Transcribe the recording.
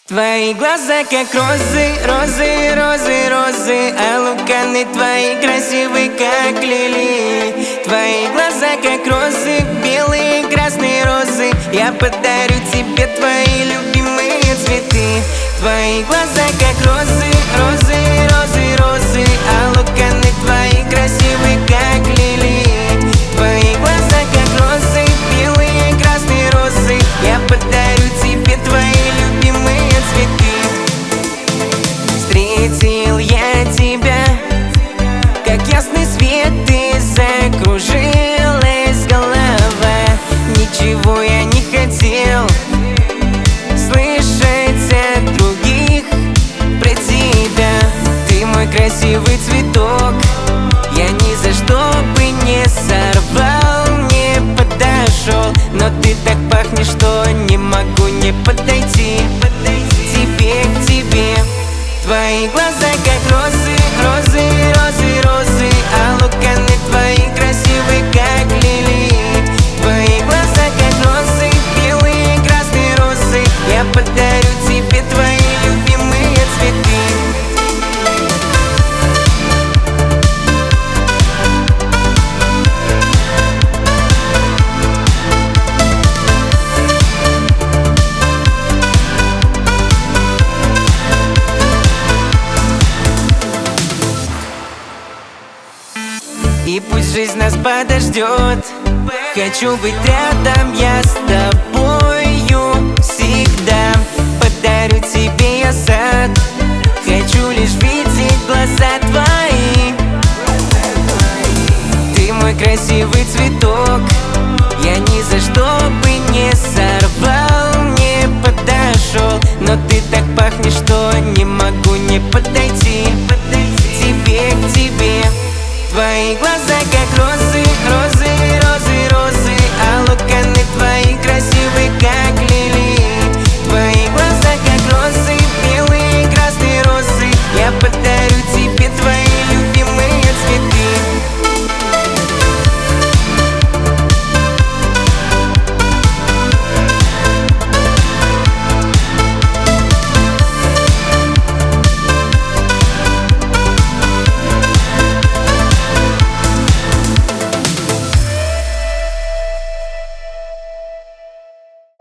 Твои глаза как розы, розы, розы, розы, а луканы твои красивые как лилии. Твои глаза как розы, белые, красные розы, я подарю тебе твои любимые цветы. Твои глаза как розы, розы, розы, розы, а луканы твои красивые как лилии. Твои глаза как розы, белые, красные розы, я подарю тебе твои любимые цветы. Встретил я тебя, как ясный свет, и закружилась голова. Ничего я не хотел слышать от других про тебя. Ты мой красивый цветок, я ни за что бы не сорвал, не подошел. Но ты так пахнешь, что не могу не подойти тебе, к тебе. Твои глаза как розы, розы, розы, розы, а луканы твои красивые как лилии. Твои глаза как розы, белые, красные розы, я подарю тебе твои любимые цветы. И пусть жизнь нас подождет, хочу быть рядом я с тобою всегда. Подарю тебе я сад, хочу лишь видеть глаза твои. Ты мой красивый цветок, я ни за что бы не сорвал, не подошел. Но ты так пахнешь, что не